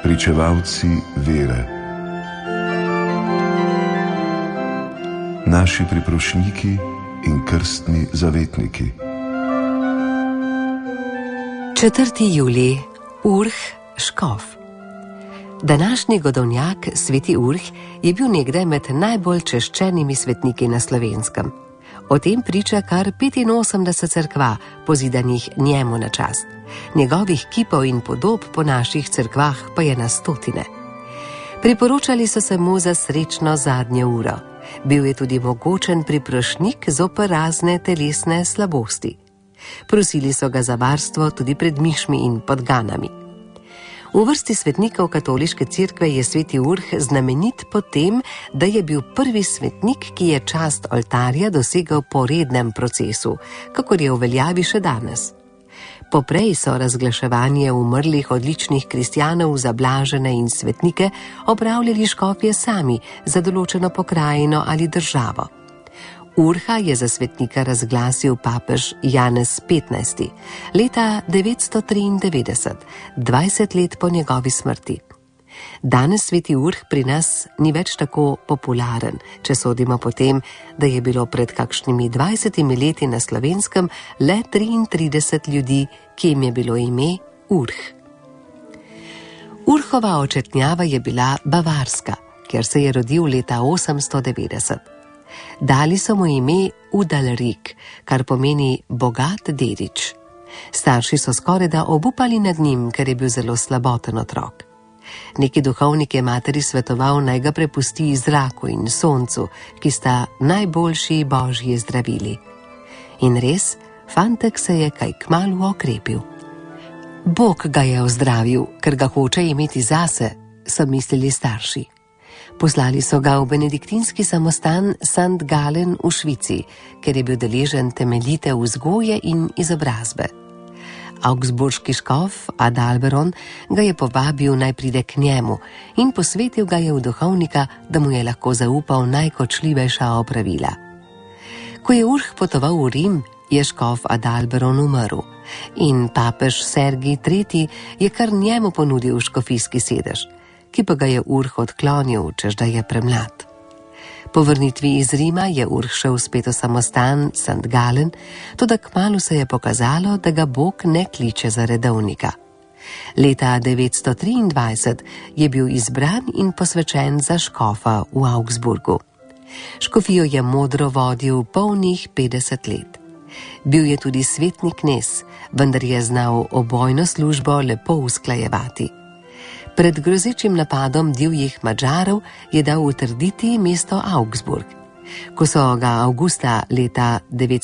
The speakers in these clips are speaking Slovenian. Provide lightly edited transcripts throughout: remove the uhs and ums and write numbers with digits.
pričevalci vere. Naši priprošniki in krstni zavetniki. 4. julij, Urh, škof. Današnji godovnjak, sveti Urh, je bil nekdaj med najbolj češčenimi svetniki na Slovenskem. O tem priča kar 85 cerkva, pozidanih njemu na čast. Njegovih kipov in podob po naših cerkvah pa je na stotine. Priporočali so se mu za srečno zadnjo uro. Bil je tudi mogočen priprošnik zoper razne telesne slabosti. Prosili so ga za varstvo tudi pred mišmi in podganami. V vrsti svetnikov katoliške cerkve je sveti Urh znamenit po tem, da je bil prvi svetnik, ki je čast oltarja dosegel po rednem procesu, kakor je v veljavi še danes. Poprej so razglaševanje umrlih odličnih kristjanov za blažene in svetnike opravljali škofje sami za določeno pokrajino ali državo. Urha je za svetnika razglasil papež Janez XV. leta 993, 20 let po njegovi smrti. Danes sveti Urh pri nas ni več tako popularen, če sodimo po tem, da je bilo pred kakšnimi 20 leti na Slovenskem le 33 ljudi, ki jim je bilo ime Urh. Urhova očetnjava je bila bavarska, kjer se je rodil leta 890. Dali so mu ime Udalrik, kar pomeni bogat dedič. Starši so skorajda obupali nad njim, ker je bil zelo slaboten otrok. Neki duhovnik je materi svetoval, naj ga prepusti zraku in soncu, ki sta najboljši božji zdravili. In res, fantek se je kaj kmalu okrepil. Bog ga je ozdravil, ker ga hoče imeti zase, so mislili starši. Poslali so ga v benediktinski samostan St. Gallen v Švici, ker je bil deležen temeljite vzgoje in izobrazbe. Augsburški škof Adalberon ga je povabil, naj pride k njemu, in posvetil ga je v duhovnika, da mu je lahko zaupal najkočljivejša opravila. Ko je Urh potoval v Rim, je škof Adalberon umrl in papež Sergij III. Je kar njemu ponudil škofijski sedež, ki pa ga je Urh odklonil, češ da je premlad. Po vrnitvi iz Rima je Urh šel spet v samostan St. Gallen, toda kmalu se je pokazalo, da ga Bog ne kliče za redovnika. Leta 923 je bil izbran in posvečen za škofa v Augsburgu. Škofijo je modro vodil polnih 50 let. Bil je tudi svetni knez, vendar je znal obojno službo lepo usklajevati. Pred grozečim napadom divjih Madžarov je dal utrditi mesto Augsburg. Ko so ga avgusta leta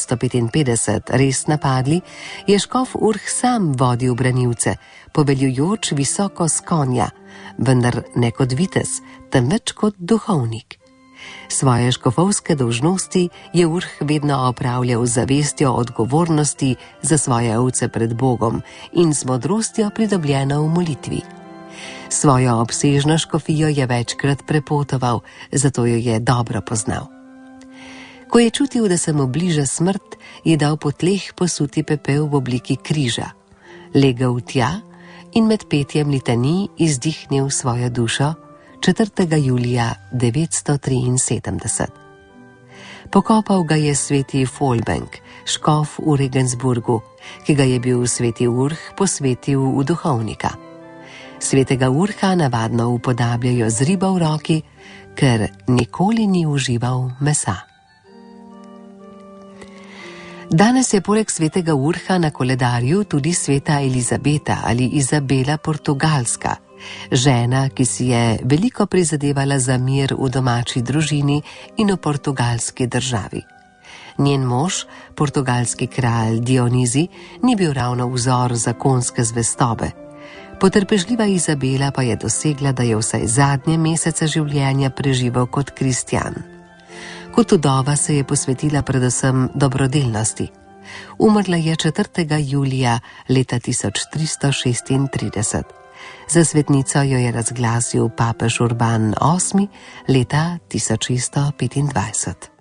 955 res napadli, je škof Urh sam vodil branilce, pobeljujoč visoko s konja, vendar ne kot vitez, temveč kot duhovnik. Svoje škofovske dolžnosti je Urh vedno opravljal z zavestjo odgovornosti za svoje ovce pred Bogom in z modrostjo pridobljeno v molitvi. Svojo obsežno škofijo je večkrat prepotoval, zato jo je dobro poznal. Ko je čutil, da se mu bliža smrt, je dal po tleh posuti pepel v obliki križa. Legel tja in med petjem litanij izdihnil svojo dušo 4. julija 973. Pokopal ga je sveti Folbenk, škof v Regensburgu, ki ga je bil sveti Urh posvetil v duhovnika. Svetega Urha navadno upodabljajo z ribo v roki, ker nikoli ni užival mesa. Danes je poleg svetega Urha na koledarju tudi sveta Elizabeta ali Izabela Portugalska, žena, ki si je veliko prizadevala za mir v domači družini in v portugalski državi. Njen mož, portugalski kralj Dionizi, ni bil ravno vzor zakonske zvestobe. Potrpežljiva Izabela pa je dosegla, da je vsaj zadnje mesece življenja preživel kot kristjan. Kot vdova se je posvetila predvsem dobrodelnosti. Umrla je 4. julija leta 1336. Za svetnico jo je razglasil papež Urban VIII. Leta 1625.